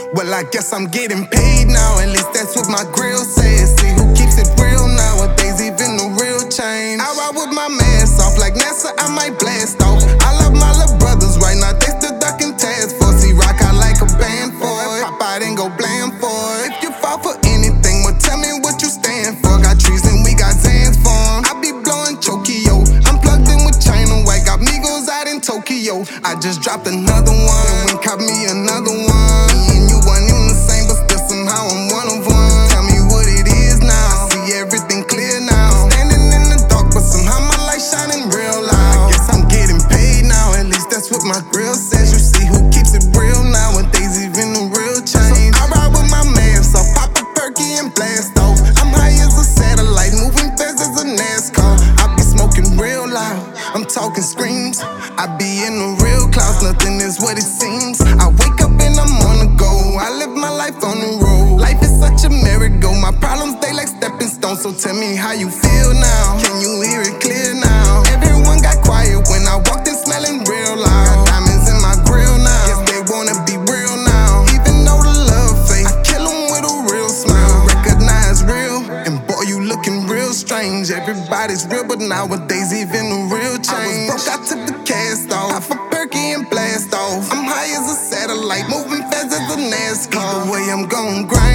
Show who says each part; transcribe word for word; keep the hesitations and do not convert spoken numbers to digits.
Speaker 1: Well, I guess I'm getting paid now, at least that's what my grill says. See who keeps it real nowadays, even the real change. I ride with my mask off like NASA, I might blast off. I love my little brothers right now, they still ducking task force. See, rock out like a band for it, pop out and go blam for it. If you fall for anything, well tell me what you stand for. Got trees and we got Zans for 'em. I be blowing Chokio, I'm plugged in with China White, got Migos out in Tokyo. I just dropped another one, and caught me another one. Me and you weren't even the same, but still somehow I'm one of one. Tell me what it is now, I see everything clear now. Standing in the dark, but somehow my light shining real loud. I guess I'm getting paid now, at least that's what my grill says. You see who keeps it real nowadays, even the real change. So I ride with my mask off, pop a perky and blast off. I'm high as a satellite, moving fast as a NASCAR. I be smoking real loud, I'm talking screams. I be in the real clouds, nothing is what it seems. I wake up and I'm on the go, I live my life on the road. Life is such a merry-go, my problems they like stepping stones. So tell me how you feel now, can you hear it clear now? Everyone got quiet when I walked in smelling real loud. Got diamonds in my grill now, guess they wanna be real now. Even though the love fake, I kill 'em with a real smile. Recognize real, and boy you looking real strange. Everybody's real, but nowadays even the real change. I was broke, I took the cast off, pop a perky and blast off. I'm high as a satellite, moving fast as a NASCAR. Either way I'm gon' grind.